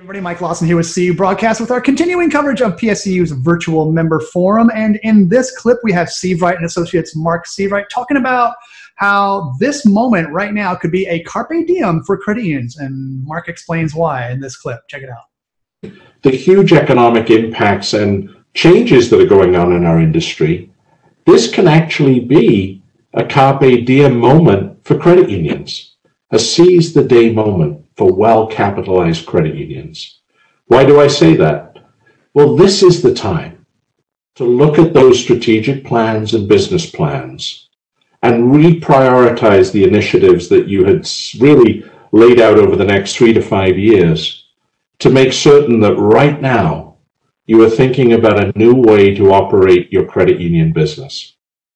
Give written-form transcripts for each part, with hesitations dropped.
Everybody, Mike Lawson here with CU Broadcast with our continuing coverage of PSCU's virtual member forum. And in this clip, we have Sievewright and Associates Mark Sievewright talking about how this moment right now could be a carpe diem for credit unions. And Mark explains why in this clip. Check it out. The huge economic impacts and changes that are going on in our industry, this can actually be a carpe diem moment for credit unions, a seize the day moment for well-capitalized credit unions. Why do I say that? Well, this is the time to look at those strategic plans and business plans and reprioritize the initiatives that you had really laid out over the next 3 to 5 years to make certain that right now you are thinking about a new way to operate your credit union business.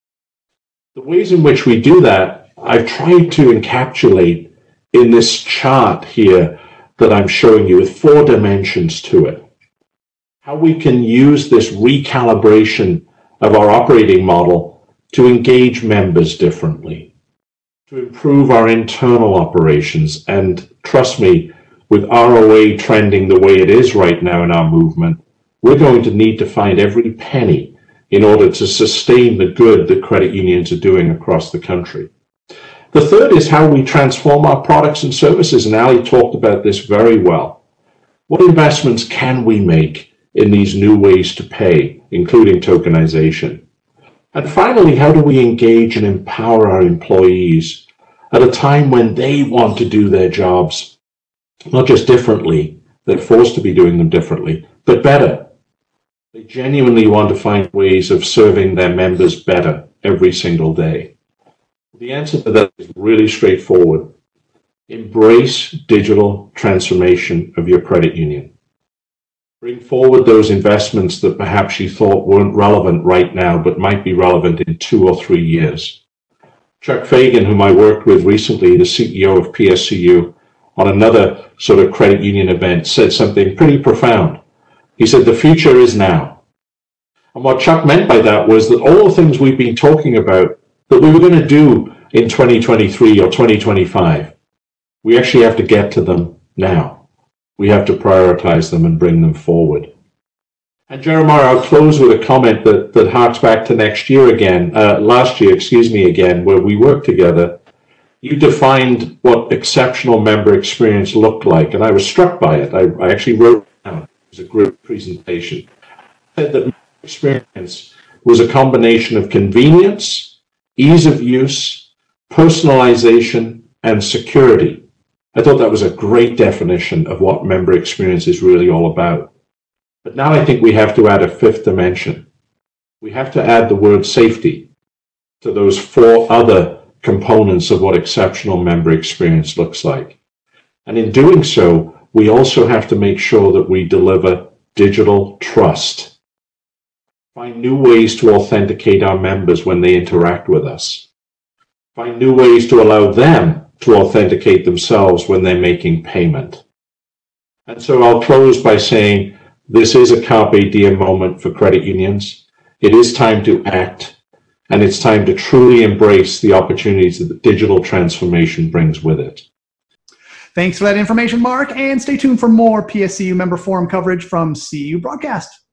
The ways in which we do that, I've tried to encapsulate in this chart here that I'm showing you with 4 dimensions to it. How we can use this recalibration of our operating model to engage members differently, to improve our internal operations. And trust me, with ROA trending the way it is right now in our movement, we're going to need to find every penny in order to sustain the good that credit unions are doing across the country. The third is how we transform our products and services, and Ali talked about this very well. What investments can we make in these new ways to pay, including tokenization? And finally, how do we engage and empower our employees at a time when they want to do their jobs, not just differently, they're forced to be doing them differently, but better. They genuinely want to find ways of serving their members better every single day. The answer to that is really straightforward. Embrace digital transformation of your credit union. Bring forward those investments that perhaps you thought weren't relevant right now, but might be relevant in 2 or 3 years. Chuck Fagan, whom I worked with recently, the CEO of PSCU, on another sort of credit union event, said something pretty profound. He said, the future is now. And what Chuck meant by that was that all the things we've been talking about that we were going to do in 2023 or 2025, we actually have to get to them now. We have to prioritize them and bring them forward. And Jeremiah, I'll close with a comment that harks back to last year again, where we worked together. You defined what exceptional member experience looked like, and I was struck by it. I actually wrote it down. It was a group presentation. I said that member experience was a combination of convenience, ease of use, personalization, and security. I thought that was a great definition of what member experience is really all about. But now I think we have to add a 5th dimension. We have to add the word safety to those 4 other components of what exceptional member experience looks like. And in doing so, we also have to make sure that we deliver digital trust. Find new ways to authenticate our members when they interact with us. Find new ways to allow them to authenticate themselves when they're making payment. And so I'll close by saying this is a carpe diem moment for credit unions. It is time to act, and it's time to truly embrace the opportunities that the digital transformation brings with it. Thanks for that information, Mark, and stay tuned for more PSCU member forum coverage from CU Broadcast.